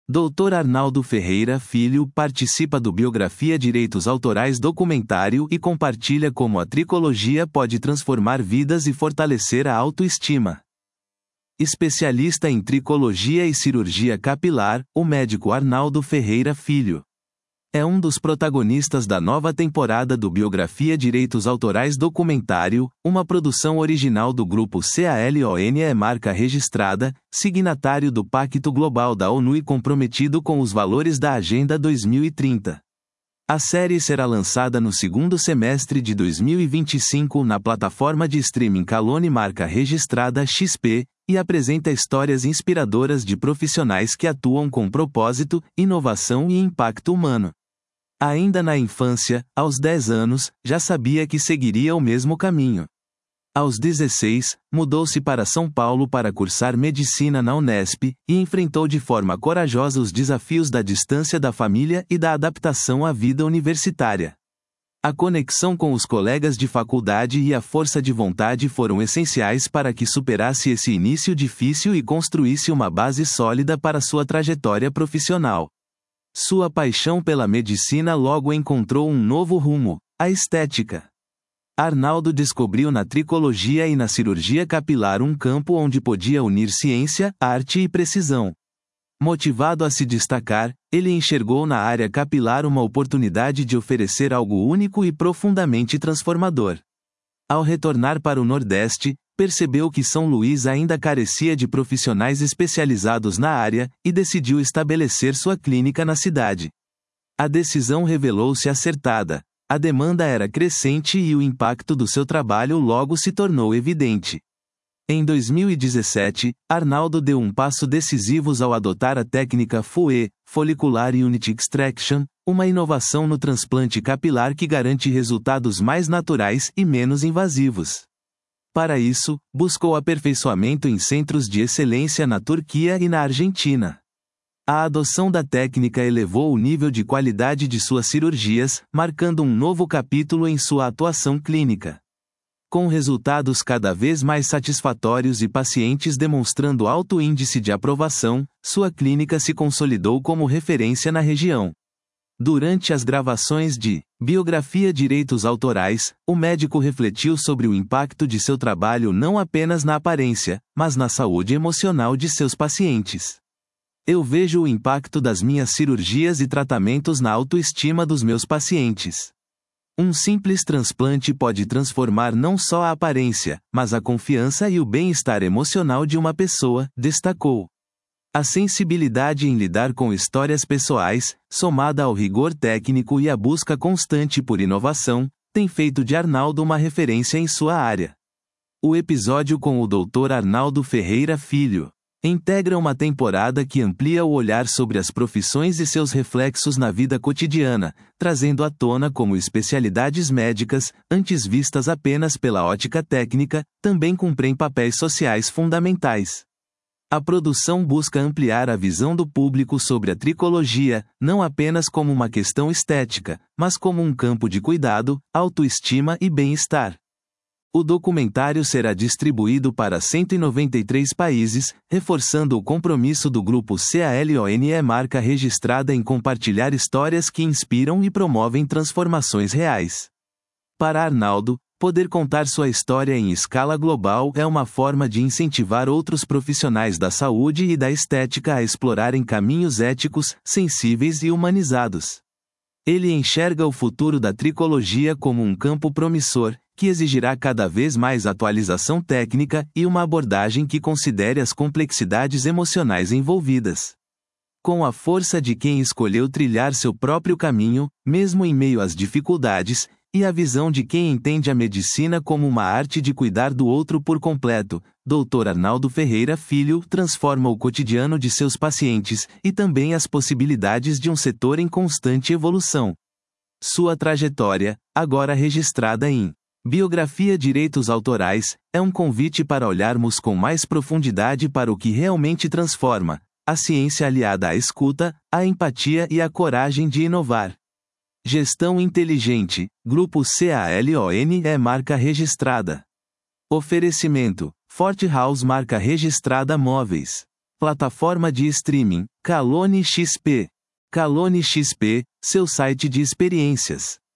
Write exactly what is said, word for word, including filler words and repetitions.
doutor Arnaldo Ferreira Filho participa do Biografia Direitos Autorais documentário e compartilha como a tricologia pode transformar vidas e fortalecer a autoestima. Especialista em tricologia e cirurgia capilar, o médico Arnaldo Ferreira Filho é um dos protagonistas da nova temporada do Biografia Direitos Autorais documentário, uma produção original do grupo CALONE, marca registrada, signatário do Pacto Global da ONU e comprometido com os valores da Agenda dois mil e trinta. A série será lançada no segundo semestre de dois mil e vinte e cinco na plataforma de streaming Calone, marca registrada X P, e apresenta histórias inspiradoras de profissionais que atuam com propósito, inovação e impacto humano. Ainda na infância, aos dez anos, já sabia que seguiria o mesmo caminho. Aos dezesseis, mudou-se para São Paulo para cursar medicina na Unesp, e enfrentou de forma corajosa os desafios da distância da família e da adaptação à vida universitária. A conexão com os colegas de faculdade e a força de vontade foram essenciais para que superasse esse início difícil e construísse uma base sólida para sua trajetória profissional. Sua paixão pela medicina logo encontrou um novo rumo: a estética. Arnaldo descobriu na tricologia e na cirurgia capilar um campo onde podia unir ciência, arte e precisão. Motivado a se destacar, ele enxergou na área capilar uma oportunidade de oferecer algo único e profundamente transformador. Ao retornar para o Nordeste, percebeu que São Luís ainda carecia de profissionais especializados na área, e decidiu estabelecer sua clínica na cidade. A decisão revelou-se acertada. A demanda era crescente e o impacto do seu trabalho logo se tornou evidente. Em dois mil e dezessete, Arnaldo deu um passo decisivo ao adotar a técnica F U E, Follicular Unit Extraction, uma inovação no transplante capilar que garante resultados mais naturais e menos invasivos. Para isso, buscou aperfeiçoamento em centros de excelência na Turquia e na Argentina. A adoção da técnica elevou o nível de qualidade de suas cirurgias, marcando um novo capítulo em sua atuação clínica. Com resultados cada vez mais satisfatórios e pacientes demonstrando alto índice de aprovação, sua clínica se consolidou como referência na região. Durante as gravações de Biografia Direitos Autorais, o médico refletiu sobre o impacto de seu trabalho não apenas na aparência, mas na saúde emocional de seus pacientes. Eu vejo o impacto das minhas cirurgias e tratamentos na autoestima dos meus pacientes. Um simples transplante pode transformar não só a aparência, mas a confiança e o bem-estar emocional de uma pessoa, destacou. A sensibilidade em lidar com histórias pessoais, somada ao rigor técnico e à busca constante por inovação, tem feito de Arnaldo uma referência em sua área. O episódio com o doutor Arnaldo Ferreira Filho integra uma temporada que amplia o olhar sobre as profissões e seus reflexos na vida cotidiana, trazendo à tona como especialidades médicas, antes vistas apenas pela ótica técnica, também cumprem papéis sociais fundamentais. A produção busca ampliar a visão do público sobre a tricologia, não apenas como uma questão estética, mas como um campo de cuidado, autoestima e bem-estar. O documentário será distribuído para cento e noventa e três países, reforçando o compromisso do grupo CALONE, marca registrada em compartilhar histórias que inspiram e promovem transformações reais. Para Arnaldo, poder contar sua história em escala global é uma forma de incentivar outros profissionais da saúde e da estética a explorarem caminhos éticos, sensíveis e humanizados. Ele enxerga o futuro da tricologia como um campo promissor, que exigirá cada vez mais atualização técnica e uma abordagem que considere as complexidades emocionais envolvidas. Com a força de quem escolheu trilhar seu próprio caminho, mesmo em meio às dificuldades, e a visão de quem entende a medicina como uma arte de cuidar do outro por completo, doutor Arnaldo Ferreira Filho transforma o cotidiano de seus pacientes e também as possibilidades de um setor em constante evolução. Sua trajetória, agora registrada em Biografia Direitos Autorais, é um convite para olharmos com mais profundidade para o que realmente transforma: a ciência aliada à escuta, à empatia e à coragem de inovar. Gestão inteligente, Grupo CALONE, marca registrada. Oferecimento: Forte House, marca registrada móveis. Plataforma de streaming, Kalone X P. Kalone X P, seu site de experiências.